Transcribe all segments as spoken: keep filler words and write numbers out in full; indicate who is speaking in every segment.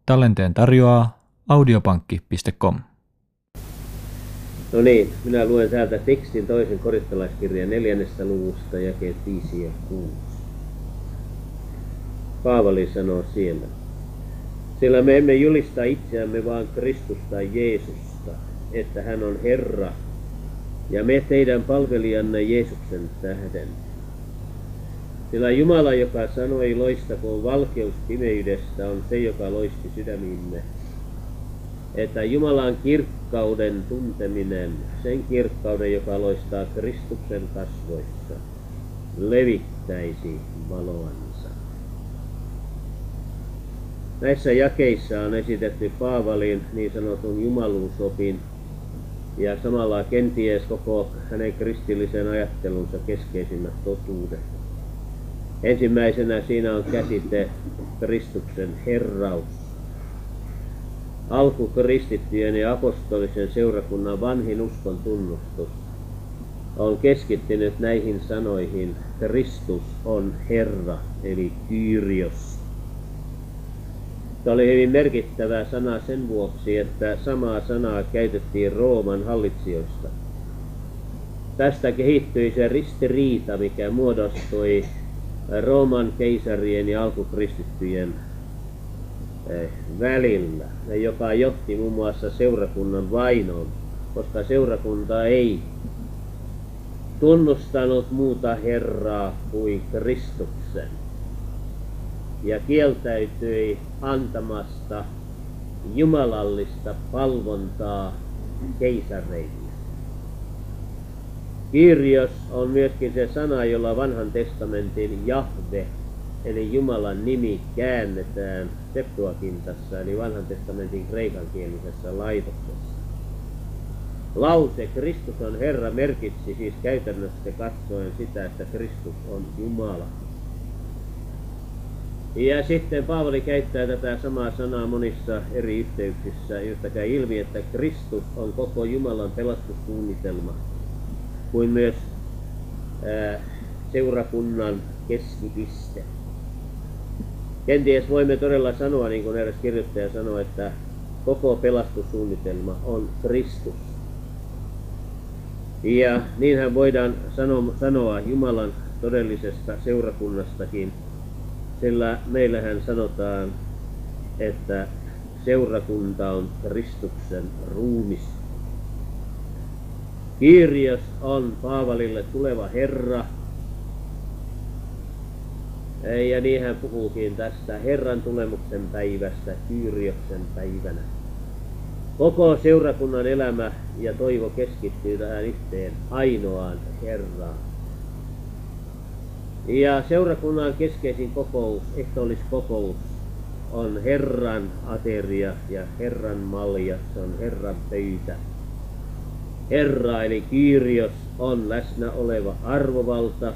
Speaker 1: Tallenteen tarjoaa audiopankki piste com.
Speaker 2: No niin, minä luen täältä tekstin toisen korintolaiskirjan neljännestä luvusta jakeet viisi ja kuusi. Paavali sanoo siellä: sillä me emme julista itseämme vaan Kristusta Jeesusta, että hän on Herra, ja me teidän palvelijanne Jeesuksen tähden. Sillä Jumala, joka sanoi loistakoon valkeus pimeydestä, on se, joka loisti sydämimme. Että Jumalan kirkkauden tunteminen, sen kirkkauden, joka loistaa Kristuksen kasvoissa, levittäisi valoansa. Näissä jakeissa on esitetty Paavalin niin sanotun jumaluusopin ja samalla kenties koko hänen kristillisen ajattelunsa keskeisimmät totuudet. Ensimmäisenä siinä on käsite Kristuksen herraus. Alkukristittyjen ja apostolisen seurakunnan vanhin uskon tunnustus on keskittynyt näihin sanoihin: Kristus on Herra, eli Kyrios. Tämä oli hyvin merkittävä sana sen vuoksi, että samaa sanaa käytettiin Rooman hallitsijoista. Tästä kehittyi se ristiriita, mikä muodostui Rooman keisarien ja alkukristittyjen välillä, joka johti muun muassa seurakunnan vainoon, koska seurakunta ei tunnustanut muuta Herraa kuin Kristuksen ja kieltäytyi antamasta jumalallista palvontaa keisareille. Kyrios on myöskin se sana, jolla vanhan testamentin Jahve, eli Jumalan nimi, käännetään Septuagintassa, eli vanhan testamentin kreikankielisessä laitoksessa. Lause Kristus on Herra merkitsi siis käytännössä katsoen sitä, että Kristus on Jumala. Ja sitten Paavali käyttää tätä samaa sanaa monissa eri yhteyksissä, josta käy ilmi, että Kristus on koko Jumalan pelastussuunnitelma, kuin myös ää, seurakunnan keskipiste. Kenties voimme todella sanoa, niin kuin eräs kirjoittaja sanoi, että koko pelastussuunnitelma on Kristus. Ja niinhän voidaan sano, sanoa Jumalan todellisesta seurakunnastakin, sillä meillähän sanotaan, että seurakunta on Kristuksen ruumis. Kyrios on Paavalille tuleva Herra. Ja niin hän puhuukin tästä Herran tulemuksen päivästä, Kyrioksen päivänä. Koko seurakunnan elämä ja toivo keskittyy tähän yhteen ainoaan Herraan. Ja seurakunnan keskeisin kokous, ehtoolliskokous, on Herran ateria ja Herran malja, se on Herran pöytä. Herra eli Kyrios on läsnä oleva arvovalta,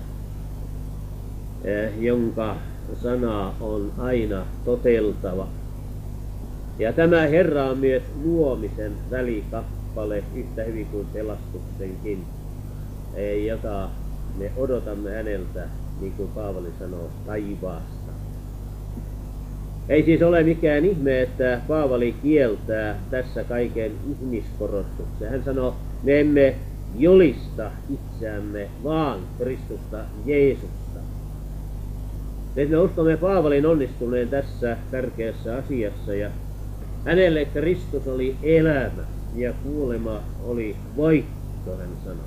Speaker 2: jonka sana on aina toteltava. Ja tämä Herra on myös luomisen välikappale yhtä hyvin kuin pelastuksenkin, jota me odotamme häneltä, niin kuin Paavali sanoo, taivaasta. Ei siis ole mikään ihme, että Paavali kieltää tässä kaiken ihmiskorostuksen. Hän sanoo, me emme julista itseämme, vaan Kristusta Jeesusta. Me uskomme Paavalin onnistuneen tässä tärkeässä asiassa, ja hänelle Kristus oli elämä ja kuolema oli voitto, hän sanoi.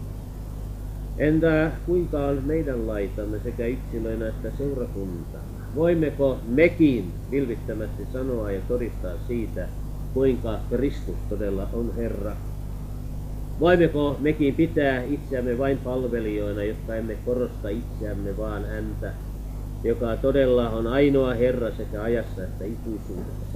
Speaker 2: Entä kuinka on meidän laitamme sekä yksilöinä että seurakuntana? Voimmeko mekin vilpittömästi sanoa ja todistaa siitä, kuinka Kristus todella on Herra? Voimmeko mekin pitää itseämme vain palvelijoina, jotka emme korosta itseämme vaan häntä, joka todella on ainoa Herra sekä ajassa että ikuisuudessa?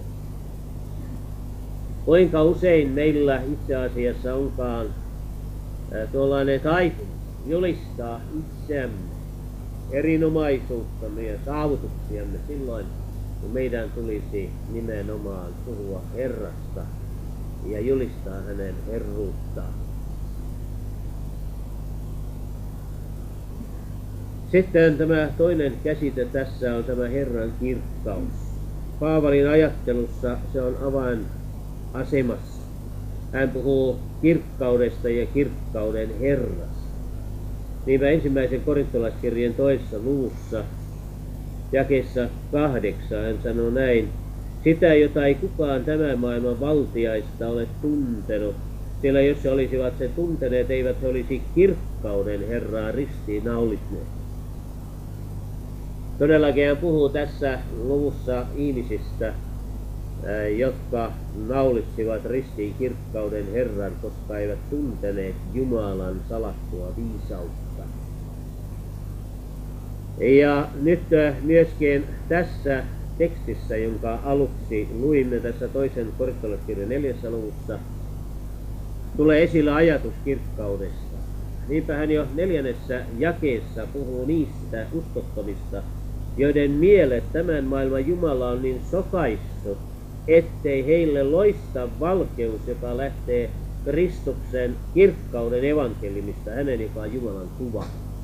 Speaker 2: Kuinka usein meillä itse asiassa onkaan tuollainen taipumus julistaa itseämme, erinomaisuuttamme ja saavutuksiamme silloin, kun meidän tulisi nimenomaan puhua Herrasta ja julistaa hänen herruuttaan. Sitten tämä toinen käsite tässä on tämä Herran kirkkaus. Paavalin ajattelussa se on avainasemassa. Hän puhuu kirkkaudesta ja kirkkauden Herrasta. Niinpä ensimmäisen korintolaiskirjeen toisessa luvussa jakeessa kahdeksan hän sanoo näin: sitä, jota ei kukaan tämän maailman valtiaista ole tuntenut, sillä jos he olisivat sen tunteneet, eivät he olisi kirkkauden Herraa ristiin naulitneet. Todellakin hän puhuu tässä luvussa ihmisistä, jotka naulitsivat ristiin kirkkauden Herran, koska eivät tunteneet Jumalan salattua viisautta. Ja nyt myöskin tässä tekstissä, jonka aluksi luimme tässä toisen korintolaiskirjan neljässä luvussa, tulee esille ajatus kirkkaudesta. Niinpä hän jo neljännessä jakeessa puhuu niistä uskottomista, joiden mielet tämän maailman Jumala on niin sokaissut, ettei heille loista valkeus, joka lähtee Kristuksen kirkkauden evankeliumista, hänen joka on Jumalan kuva.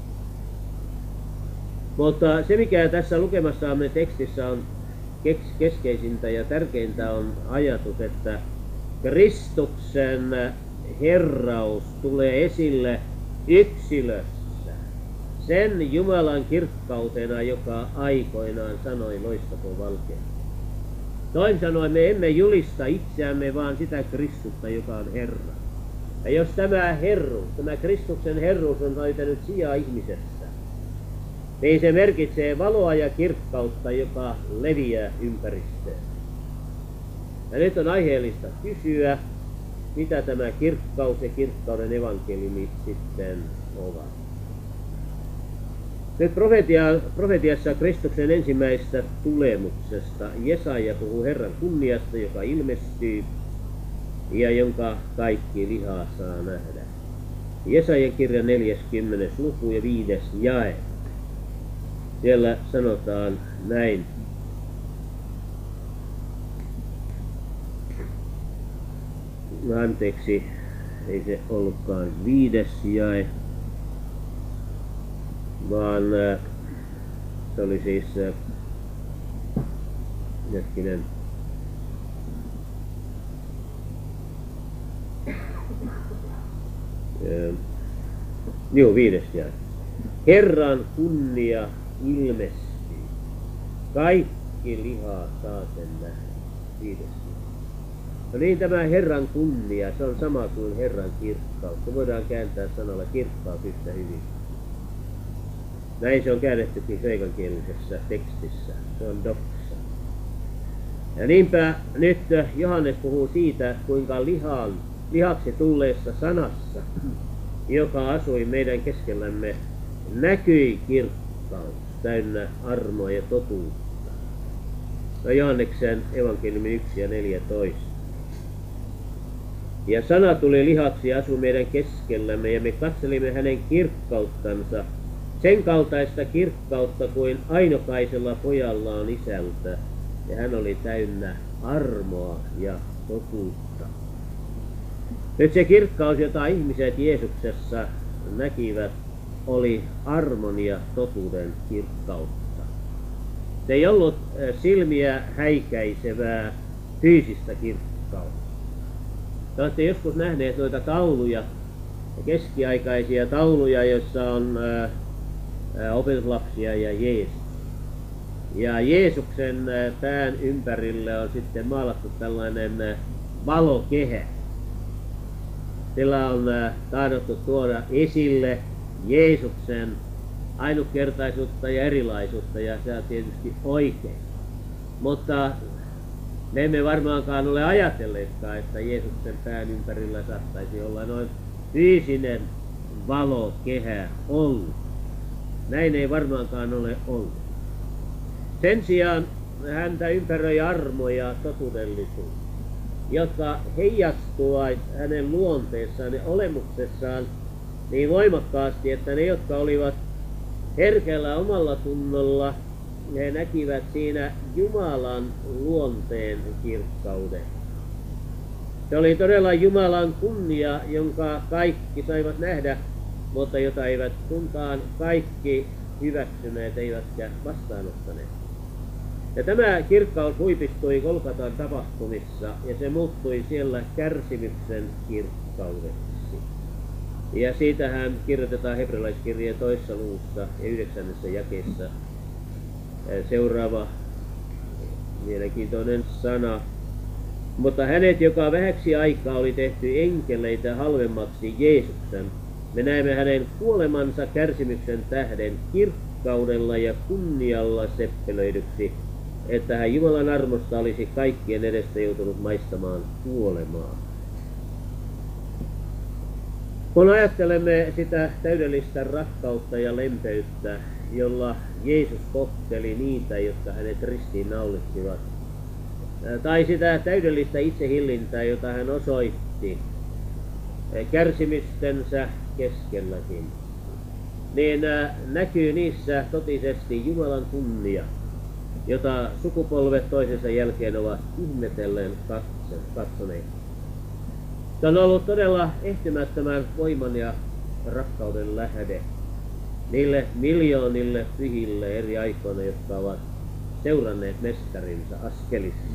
Speaker 2: Mutta se, mikä tässä lukemassamme tekstissä on keskeisintä ja tärkeintä, on ajatus, että Kristuksen herraus tulee esille yksilössä, sen Jumalan kirkkautena, joka aikoinaan sanoi loistakoon valkeus. Toisin sanoen me emme julista itseämme, vaan sitä Kristusta, joka on Herra. Ja jos tämä herruus, tämä Kristuksen herruus on löytänyt sijaa ihmisessä, niin se merkitsee valoa ja kirkkautta, joka leviää ympäristöön. Ja nyt on aiheellista kysyä, mitä tämä kirkkaus ja kirkkauden evankeliumi sitten ovat. Nyt profetia, profetiassa Kristuksen ensimmäisestä tulemuksesta Jesaja puhuu Herran kunniasta, joka ilmestyy ja jonka kaikki lihaa saa nähdä. Jesajan kirja neljäskymmenes luku ja viides jae. Siellä sanotaan näin. Anteeksi, ei se ollutkaan viides jae, vaan äh, se oli siis äh, hetkinen, äh, joo, viides jae. Herran kunnia ilmestyy, kaikki lihaa saa sen nähdä. Viides. No niin, tämä Herran kunnia, se on sama kuin Herran kirkkaus. Se voidaan kääntää sanalla kirkkaus yhtä hyvin. Näin se on käännettykin kreikankielisessä tekstissä. Se on doxa. Ja niinpä nyt Johannes puhuu siitä, kuinka lihan, lihaksi tulleessa sanassa, joka asui meidän keskellämme, näkyi kirkkaus täynnä armoa ja totuutta. No Johanneksen evankeliumi yksi ja neljätoista. Ja sana tuli lihaksi ja asui meidän keskellämme, ja me katselimme hänen kirkkauttansa, sen kaltaista kirkkautta kuin ainokaisella pojalla on isältä, ja hän oli täynnä armoa ja totuutta. Nyt se kirkkaus, jota ihmiset Jeesuksessa näkivät, oli armon ja totuuden kirkkautta. Se ei ollut silmiä häikäisevää fyysistä kirkkautta. Te olette joskus nähneet noita tauluja, keskiaikaisia tauluja, joissa on ää, ää, opetuslapsia ja Jeesus. Ja Jeesuksen ää, pään ympärille on sitten maalattu tällainen ää, valokehä. Sillä on ää, tahdottu tuoda esille Jeesuksen ainutkertaisuutta ja erilaisuutta, ja se on tietysti oikein. Mutta me emme varmaankaan ole ajatelleetkaan, että Jeesuksen pään ympärillä saattaisi olla noin fyysinen valokehä ollut. Näin ei varmaankaan ole ollut. Sen sijaan häntä ympäröi armo ja totuudellisuus, jotka heijastuvat hänen luonteessaan ja olemuksessaan niin voimakkaasti, että ne, jotka olivat herkällä omalla tunnolla, he näkivät siinä Jumalan luonteen kirkkauden. Se oli todella Jumalan kunnia, jonka kaikki saivat nähdä, mutta jota eivät suntaan kaikki hyväksyneet eivätkä vastaanottaneet. Ja tämä kirkkaus huipistui Golgatan tapahtumissa ja se muuttui siellä kärsimyksen kirkkaudeksi. Ja siitähän kirjoitetaan hebrealaiskirjeen toisessa luvussa ja yhdeksännessä jakeessa seuraava mielenkiintoinen sana. Mutta hänet, joka vähäksi aikaa oli tehty enkeleitä halvemmaksi Jeesuksen, me näemme hänen kuolemansa kärsimyksen tähden kirkkaudella ja kunnialla seppelöidyksi, että hän Jumalan armosta olisi kaikkien edestä joutunut maistamaan kuolemaa. Kun ajattelemme sitä täydellistä rakkautta ja lempeyttä, jolla Jeesus kohteli niitä, jotka hänet ristiin naulitsivat, tai sitä täydellistä itsehillintää, jota hän osoitti kärsimystensä keskelläkin, niin näkyy niissä totisesti Jumalan kunnia, jota sukupolvet toisensa jälkeen ovat ihmetellen katsoneet. Se on ollut todella ehtymättömän voiman ja rakkauden lähde niille miljoonille pyhille eri aikoina, jotka ovat seuranneet mestarinsa askelissa.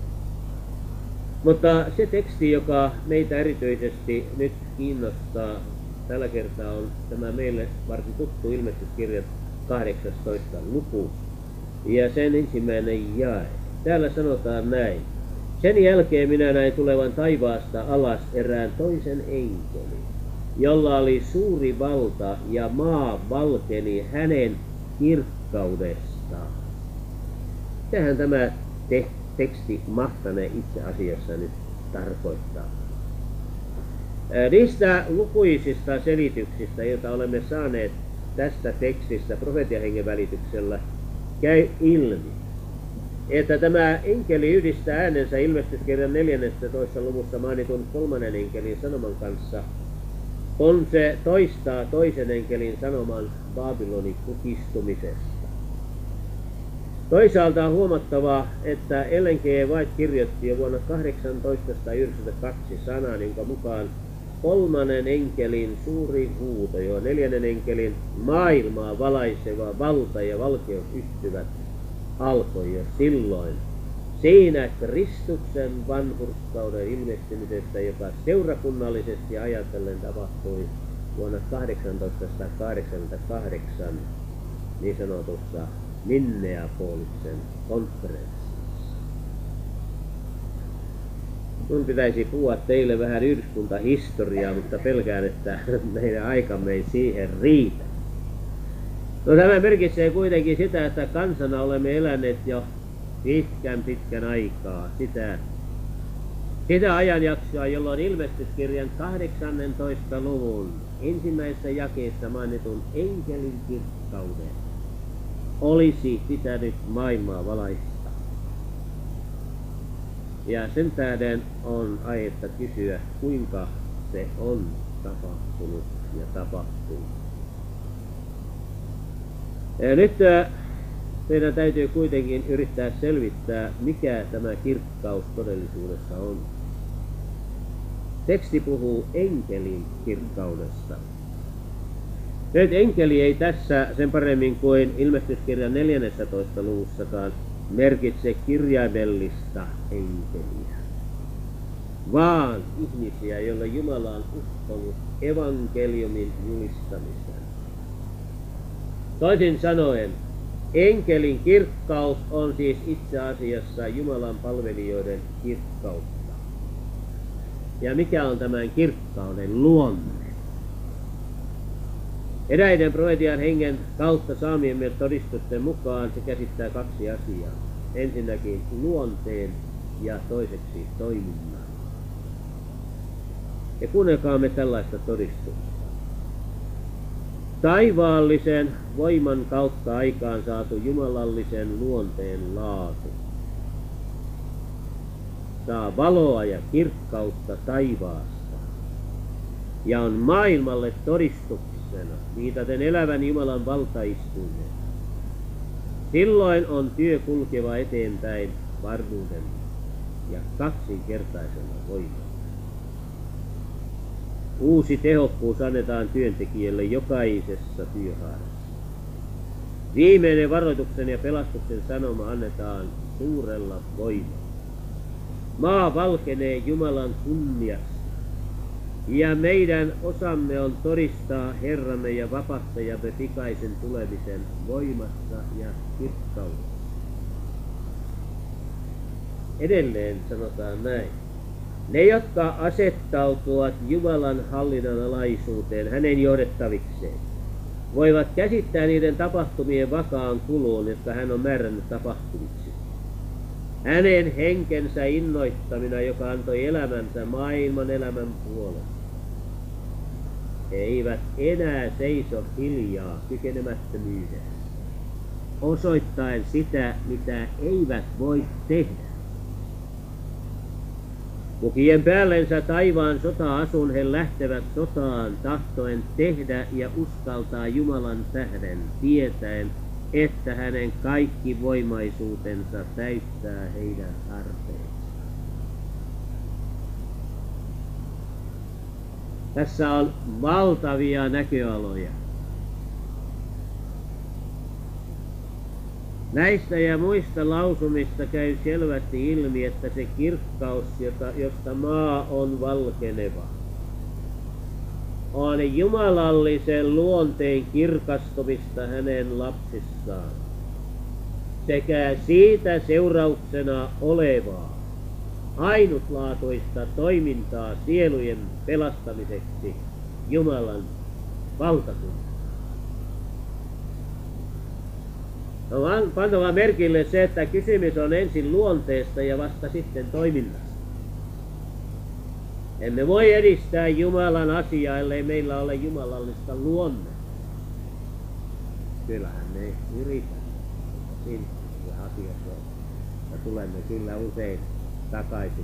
Speaker 2: Mutta se teksti, joka meitä erityisesti nyt kiinnostaa tällä kertaa, on tämä meille varsin tuttu ilmestyskirjan kahdeksastoista luku ja sen ensimmäinen jae. Täällä sanotaan näin. Sen jälkeen minä näin tulevan taivaasta alas erään toisen enkelin, jolla oli suuri valta ja maa valkeni hänen kirkkaudestaan. Tähän tämä te- teksti mahtanee itse asiassa nyt tarkoittaa. Niistä lukuisista selityksistä, joita olemme saaneet tästä tekstistä profetiahengen välityksellä, käy ilmi, että tämä enkeli yhdistää äänensä ilmestyskirjan neljännentoista luvussa mainitun kolmannen enkelin sanoman kanssa, kun se toistaa toisen enkelin sanoman Babylonin kukistumisesta. Toisaalta on huomattavaa, että Ellen G. White kirjoitti jo vuonna tuhatkahdeksansataayhdeksänkymmentäkaksi sanan, jonka mukaan kolmannen enkelin suuri huuto, jo neljännen enkelin maailmaa valaiseva valta ja valkeus yhtyvät, alkoi jo silloin siinä Kristuksen vanhurskauden ilmestymisestä, joka seurakunnallisesti ajatellen tapahtui vuonna tuhatkahdeksansataakahdeksankymmentäkahdeksan niin sanotussa Minneapolisen konferenssissa. Minun pitäisi puhua teille vähän yhdyskuntahistoriaa, mutta pelkään, että meidän aikamme ei siihen riitä. No, tämä merkitsee kuitenkin sitä, että kansana olemme eläneet jo pitkän pitkän aikaa sitä, sitä ajanjaksoa, jolloin ilmestyskirjan kahdeksannentoista luvun ensimmäisessä jakeessa mainitun enkelin kirkkauden olisi pitänyt maailmaa valaista. Ja sen tähden on aihetta kysyä, kuinka se on tapahtunut ja tapahtunut. Ja nyt meidän täytyy kuitenkin yrittää selvittää, mikä tämä kirkkaus todellisuudessa on. Teksti puhuu enkelin kirkkaudesta. Nyt enkeli ei tässä sen paremmin kuin ilmestyskirjan neljännentoista luvussakaan merkitse kirjaimellista enkeliä, vaan ihmisiä, joille Jumala on uskonut evankeliumin julistamisen. Toisin sanoen, enkelin kirkkaus on siis itse asiassa Jumalan palvelijoiden kirkkautta. Ja mikä on tämän kirkkauden luonne? Eräiden profetian hengen kautta saamiemme todistusten mukaan se käsittää kaksi asiaa. Ensinnäkin luonteen ja toiseksi toiminnan. Ja kuunnelkaamme tällaista todistusta. Taivaallisen voiman kautta aikaan saatu jumalallisen luonteen laatu saa valoa ja kirkkautta taivaasta ja on maailmalle todistuksena viitaten elävän Jumalan valtaistuimeen. Silloin on työ kulkeva eteenpäin varmuuden ja kaksinkertaisella voimalla. Uusi tehokkuus annetaan työntekijälle jokaisessa työhaarassa. Viimeinen varoituksen ja pelastuksen sanoma annetaan suurella voimalla. Maa valkenee Jumalan kunniassa, ja meidän osamme on todistaa Herramme ja vapahtajamme pikaisen tulemisen voimassa ja kirkkaudessa. Edelleen sanotaan näin. Ne, jotka asettautuvat Jumalan hallinnan alaisuuteen hänen johdettavikseen, voivat käsittää niiden tapahtumien vakaan kuluun, jotka hän on määrännyt tapahtumiksi. Hänen henkensä innoittamina, joka antoi elämänsä maailman elämän puolesta. He eivät enää seiso hiljaa kykenemättömyydessä, osoittaen sitä, mitä eivät voi tehdä. Pukien päällensä taivaan sota-asun he lähtevät sotaan tahtoen tehdä ja uskaltaa Jumalan tähden, tietäen, että hänen kaikki voimaisuutensa täyttää heidän tarpeensa. Tässä on valtavia näköaloja. Näistä ja muista lausumista käy selvästi ilmi, että se kirkkaus, jota, josta maa on valkeneva, on jumalallisen luonteen kirkastumista hänen lapsissaan sekä siitä seurauksena olevaa ainutlaatuista toimintaa sielujen pelastamiseksi Jumalan valtakunnassa. On pantava merkille se, että kysymys on ensin luonteesta ja vasta sitten toiminnasta. Emme voi edistää Jumalan asiaa, ellei meillä ole jumalallista luonnetta. Kyllähän me yritämme, mutta siinä asiassa on. Ja tulemme kyllä usein takaisin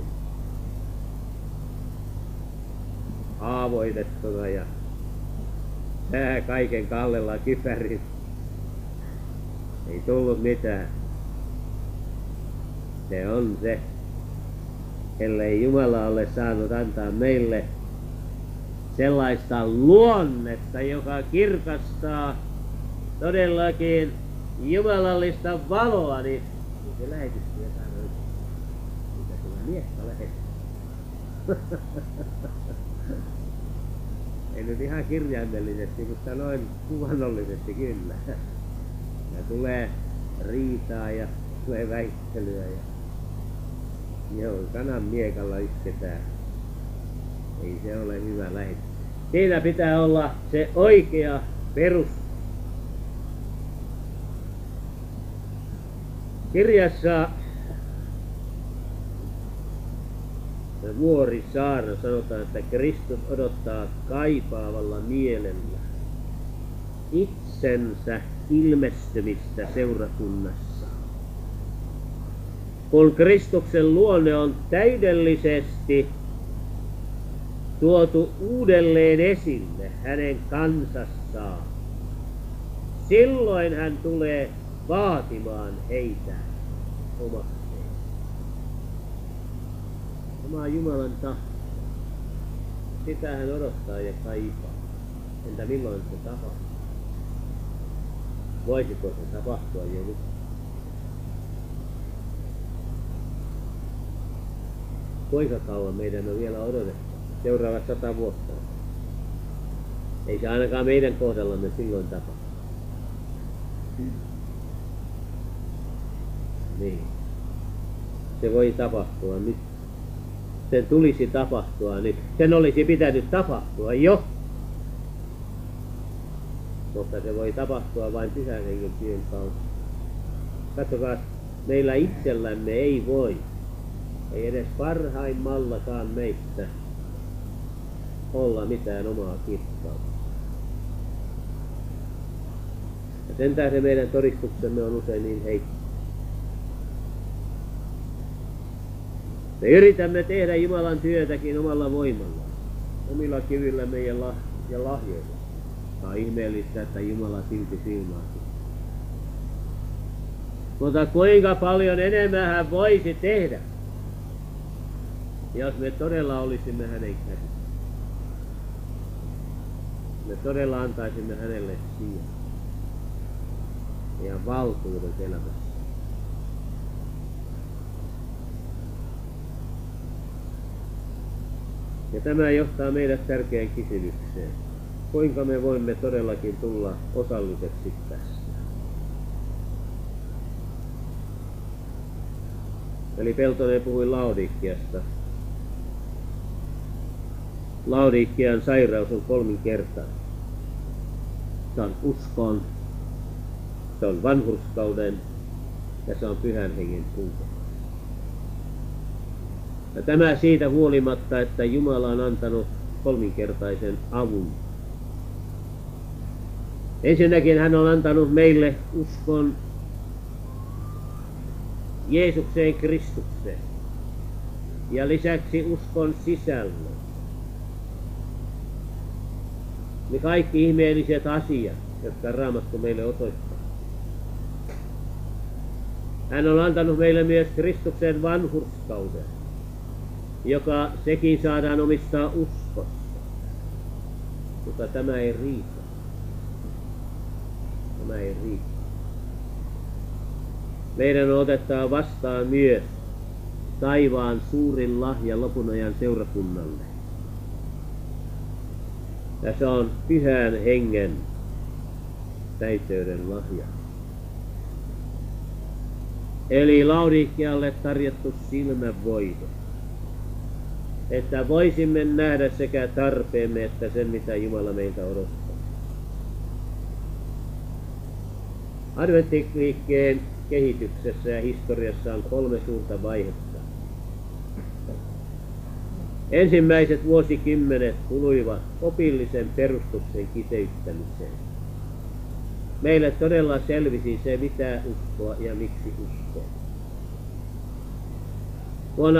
Speaker 2: haavoitettuna ja tää kaiken kallella kypärin. Ei tullut mitään. Se on se, ellei Jumala ole saanut antaa meille sellaista luonnetta, joka kirkastaa todellakin jumalallista valoa, niin se lähetystyö on mitä kyllä miekka lähestyy. Ei nyt ihan kirjaimellisesti, mutta noin kuvannollisesti kyllä. Ja tulee riitaa ja tulee väittelyä ja joo, sanan miekalla isketään. Ei se ole hyvä lähetys. Siinä pitää olla se oikea perus. Kirjassa Vuorisaarna sanotaan, että Kristus odottaa kaipaavalla mielellä itsensä ilmestymistä seurakunnassa. Kun Kristuksen luonne on täydellisesti tuotu uudelleen esille hänen kansassaan, silloin hän tulee vaatimaan heitä omakseen. Oma Jumalan tahto. Sitä hän odottaa ja kaipaa. Entä milloin se tapahtuu? Voisiko se tapahtua jo nyt? Kuinka kauan meidän on vielä odotettava? Seuraavat sata vuotta. Ei se ainakaan meidän kohdallamme silloin tapahdu. Niin. Se voi tapahtua nyt. Sen tulisi tapahtua nyt. Sen olisi pitänyt tapahtua jo. Mutta se voi tapahtua vain Pyhän Hengen työn kautta. Katsokaa, meillä itsellämme ei voi, ei edes parhaimmallakaan meistä olla mitään omaa kirkkautta. Ja sen tähden meidän todistuksemme on usein niin heikko. Me yritämme tehdä Jumalan työtäkin omalla voimalla, omilla kyvyllämme ja, lah- ja lahjoilla. On ihmeellistä, että Jumala silti silmaakin. Mutta kuinka paljon enemmän hän voisi tehdä, jos me todella olisimme hänen käsissä. Me todella antaisimme hänelle sijaa. ja valtuudet elämässä. Ja tämä johtaa meidät tärkeään kysymykseen. Kuinka me voimme todellakin tulla osalliseksi tästä? Eli Peltonen puhui Laodikiasta. Laodikian sairaus on kolminkertainen. Se on uskon, se on vanhurskauden ja se on pyhän hengen puute. Ja tämä siitä huolimatta, että Jumala on antanut kolminkertaisen avun. Ensinnäkin hän on antanut meille uskon Jeesukseen Kristukseen ja lisäksi uskon sisällön. Ne kaikki ihmeelliset asiat, jotka Raamattu meille osoittaa. Hän on antanut meille myös Kristuksen vanhurskauden, joka sekin saadaan omistaa uskossa. Mutta tämä ei riitä. Tämä ei riitä. Meidän on otettava vastaan myös taivaan suurin lahja lopun ajan seurakunnalle. Ja se on pyhän hengen täyteyden lahja. Eli Laodikialle tarjottu silmävoide, että voisimme nähdä sekä tarpeemme että sen, mitä Jumala meiltä odottaa. Adventtiliikkeen kehityksessä ja historiassa on kolme suurta vaihetta. Ensimmäiset vuosikymmenet kuluivat opillisen perustuksen kiteyttämiseen. Meille todella selvisi se, mitä uskoa ja miksi uskoa. Vuonna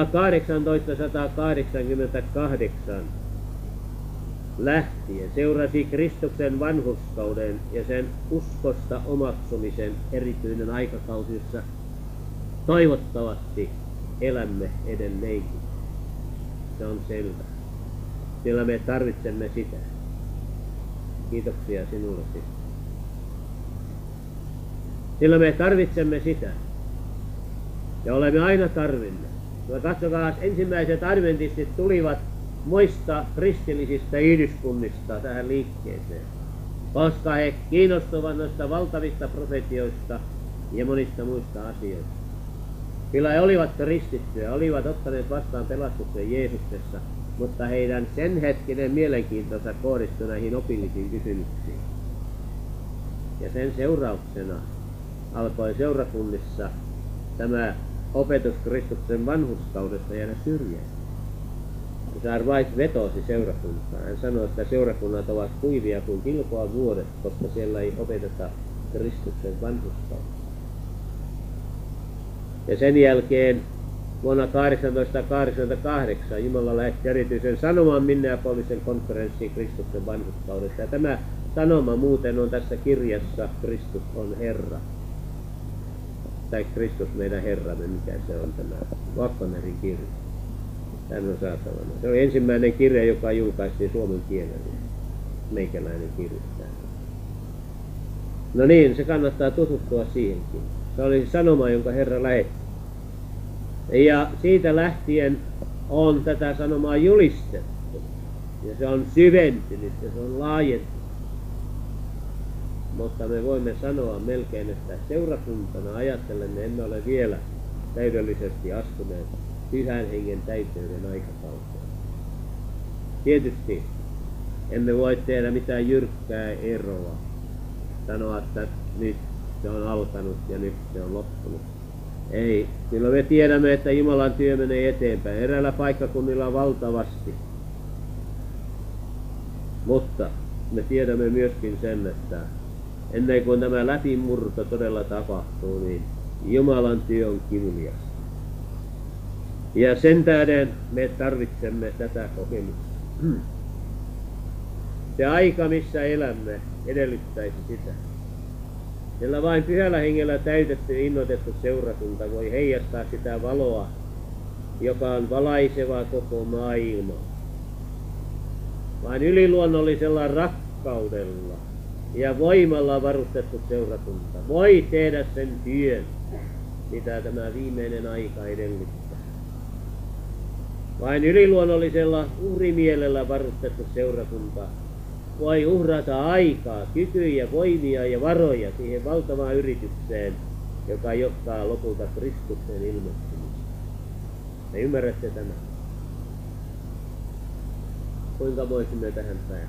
Speaker 2: tuhatkahdeksansataakahdeksankymmentäkahdeksan lähtien seurasi Kristuksen vanhurskauden ja sen uskosta omaksumisen erityinen aikakausi, jossa toivottavasti elämme edelleenkin. Se on selvä. Sillä me tarvitsemme sitä. Kiitoksia sinulle siitä. Sillä me tarvitsemme sitä. Ja olemme aina tarvinneet. No katsokaa, ensimmäiset adventistit tulivat muista kristillisistä yhdyskunnista tähän liikkeeseen, koska he kiinnostuvat noista valtavista profetioista ja monista muista asioista. Kyllä he olivat kristittyjä, olivat ottaneet vastaan pelastuksen Jeesuksessa, mutta heidän sen hetkinen mielenkiintonsa kohdistui näihin opillisiin kysymyksiin. Ja sen seurauksena alkoi seurakunnissa tämä opetus Kristuksen vanhurskaudesta jäädä syrjään. Sir White vetosi seurakuntaan. Hän sanoi, että seurakunnat ovat kuivia kuin kilpoa vuodet, koska siellä ei opeteta Kristuksen vanhurskautta. Ja sen jälkeen vuonna tuhatkahdeksansataakahdeksankymmentäkahdeksan Jumala lähetti erityisen sanoman Minneapolisen konferenssiin Kristuksen vanhurskaudesta. Ja tämä sanoma muuten on tässä kirjassa Kristus on Herra. Tai Kristus meidän Herramme, mikä se on tämä Wagnerin kirja. Hän on saatavana. Se oli ensimmäinen kirja, joka julkaistiin suomen kielellä. Meikäläinen kirjoittaa. No niin, se kannattaa tutustua siihenkin. Se oli sanoma, jonka Herra lähetti. Ja siitä lähtien on tätä sanomaa julistettu. Ja se on syventynyt ja se on laajentunut. Mutta me voimme sanoa melkein, että seurakuntana ajatellen me emme ole vielä täydellisesti astuneet pyhän hengen täyteyden aikakauteen. Tietysti emme voi tehdä mitään jyrkkää eroa. Sanoa, että nyt se on alkanut ja nyt se on loppunut. Ei, kyllä me tiedämme, että Jumalan työ menee eteenpäin. Eräällä paikkakunnilla valtavasti. Mutta me tiedämme myöskin sen, että ennen kuin tämä läpimurto todella tapahtuu, niin Jumalan työ on kivuliasta. Ja sen tähden me tarvitsemme tätä kokemusta. Se aika, missä elämme, edellyttäisi sitä. Sillä vain pyhällä hengellä täytetty ja innoitettu seurakunta voi heijastaa sitä valoa, joka on valaiseva koko maailma. Vain yliluonnollisella rakkaudella ja voimalla varustettu seurakunta voi tehdä sen työn, mitä tämä viimeinen aika edellyttää. Vain yliluonnollisella uhrimielellä varustettu seurakunta voi uhrata aikaa, kykyjä, voimia ja varoja siihen valtavaan yritykseen, joka johtaa lopulta Kristuksen ilmestymistä. Te ymmärrätte tämän? Kuinka voisimme tähän päästä?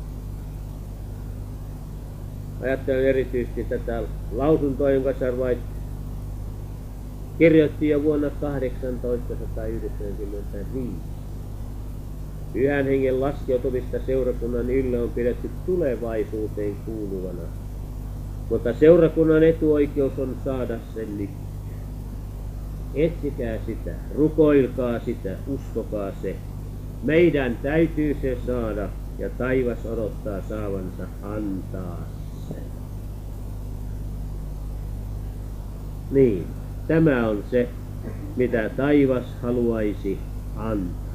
Speaker 2: Ajattelen erityisesti tätä lausuntoa, jonka Sarvait kirjoitti jo vuonna tuhatkahdeksansataayhdeksänkymmentäviisi. Pyhän hengen laskeutumista seurakunnan ylle on pidetty tulevaisuuteen kuuluvana, mutta seurakunnan etuoikeus on saada sen nyt. Etsikää sitä, rukoilkaa sitä, uskokaa se. Meidän täytyy se saada ja taivas odottaa saavansa antaa sen. Niin, tämä on se, mitä taivas haluaisi antaa.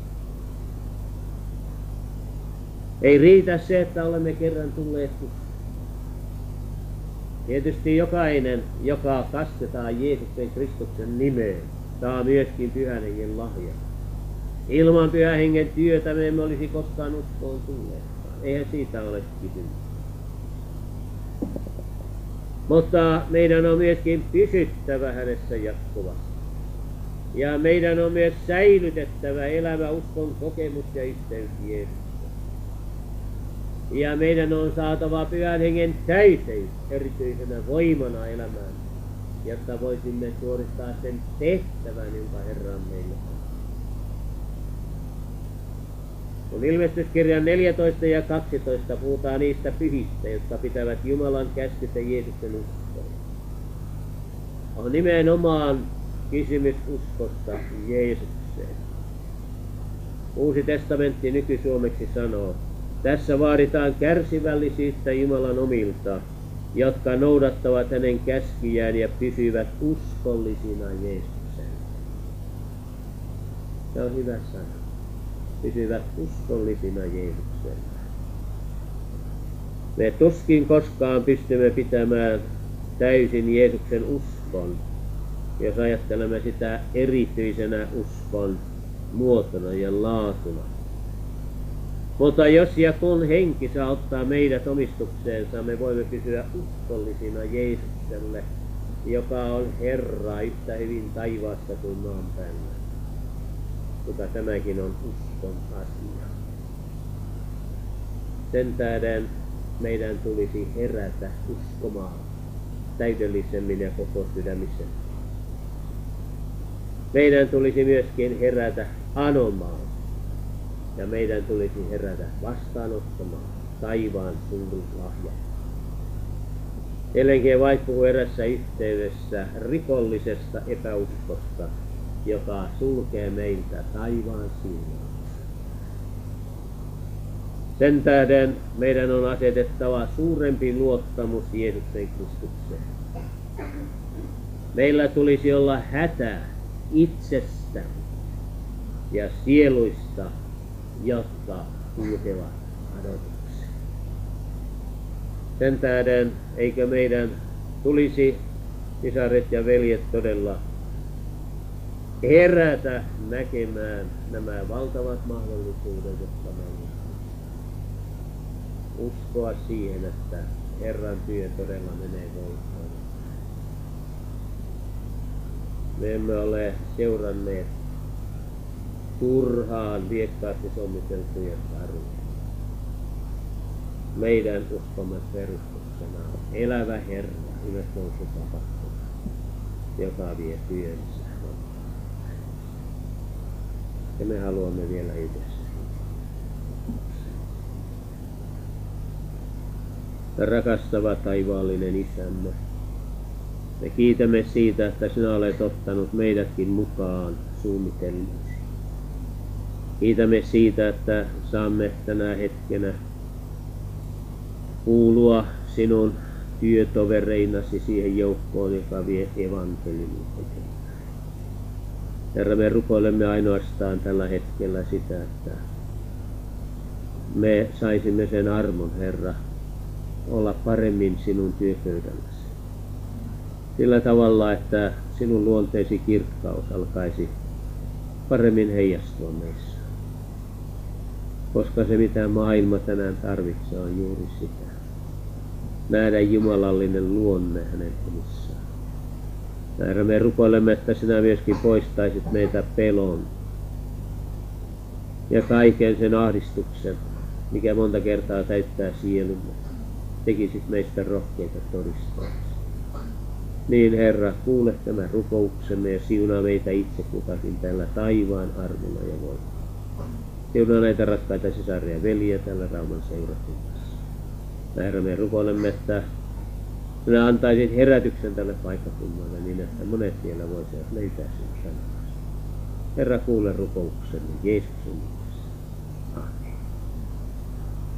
Speaker 2: Ei riitä se, että olemme kerran tulleet uskoon. Tietysti jokainen, joka kastetaan Jeesuksen Kristuksen nimeen, saa myöskin Pyhän Hengen lahjan. Ilman Pyhän Hengen työtä me emme olisi koskaan uskoon tulleetkaan. Eihän siitä ole kysymys. Mutta meidän on myöskin pysyttävä hänessä jatkuvasti. Ja meidän on myös säilytettävä elämä uskon kokemus ja yhteys Jeesukseen. Ja meidän on saatava Pyhän Hengen täyteys erityisenä voimana elämään, jotta voisimme suorittaa sen tehtävän, jonka Herra on meille on. Kun ilmestyskirjan neljätoista ja kaksitoista puhutaan niistä pyhistä, jotka pitävät Jumalan käskyt ja Jeesuksen uskoa, on nimenomaan kysymys uskosta Jeesukseen. Uusi testamentti nykysuomeksi sanoo, tässä vaaditaan kärsivällisyyttä Jumalan omilta, jotka noudattavat hänen käskyjään ja pysyvät uskollisina Jeesukseen. Se on hyvä sana. Pysyvät uskollisina Jeesukseen. Me tuskin koskaan pystymme pitämään täysin Jeesuksen uskon, jos ajattelemme sitä erityisenä uskon muotona ja laatuna. Mutta jos ja kun henki saa ottaa meidät omistukseensa, me voimme pysyä uskollisina Jeesukselle, joka on Herra yhtä hyvin taivaassa kuin maan päällä. Mutta tämäkin on uskon asia. Sen tähden meidän tulisi herätä uskomaan täydellisemmin ja koko sydämissä. Meidän tulisi myöskin herätä anomaan. Ja meidän tulisi herätä vastaanottamaan taivaan suurin lahja. Ellen G. White puhuu erässä yhteydessä rikollisesta epäuskosta, joka sulkee meiltä taivaan silmää. Sen tähden meidän on asetettava suurempi luottamus Jeesuksen Kristukseen. Meillä tulisi olla hätä itsestä ja sieluista, jotka kulkevat adotukseen. Sen tähden eikö meidän tulisi, sisaret ja veljet, todella herätä näkemään nämä valtavat mahdollisuudet, jotka meillä on. Uskoa siihen, että Herran työ todella menee voittoon. Me emme ole seuranneet turhaan viekkaasti sommiteltuja taruja. Meidän uskomme perustuksena on elävä Herra, ylösnousu tapahtuma, joka vie työnsä. Ja me haluamme vielä yhdessä. Rakastava taivaallinen Isämme, me kiitämme siitä, että sinä olet ottanut meidätkin mukaan suunnitelmiin. Kiitämme siitä, että saamme tänä hetkenä kuulua sinun työtovereinasi siihen joukkoon, joka vie evankeliumia eteenpäin. Herra, me rukoilemme ainoastaan tällä hetkellä sitä, että me saisimme sen armon, Herra, olla paremmin sinun työpöydälläsi. Sillä tavalla, että sinun luonteesi kirkkaus alkaisi paremmin heijastua meissä. Koska se, mitä maailma tänään tarvitsee, on juuri sitä. Nähdä jumalallinen luonne hänen omissaan. Herra, me rukoilemme, että sinä myöskin poistaisit meitä pelon ja kaiken sen ahdistuksen, mikä monta kertaa täyttää sielumme. Tekisit meistä rohkeita todistajia. Niin Herra, kuule tämän rukouksemme ja siunaa meitä itse kukakin tällä taivaan armolla ja voimalla. Siunaa näitä rakkaita sisaria ja veljiä tällä Rauman seurakunnassa. Herra, me rukoilemme, että sinä antaisit herätyksen tälle paikkakunnalle niin, että monet vielä voisivat löytää sinun sanasi. Herra, kuule rukouksemme Jeesuksen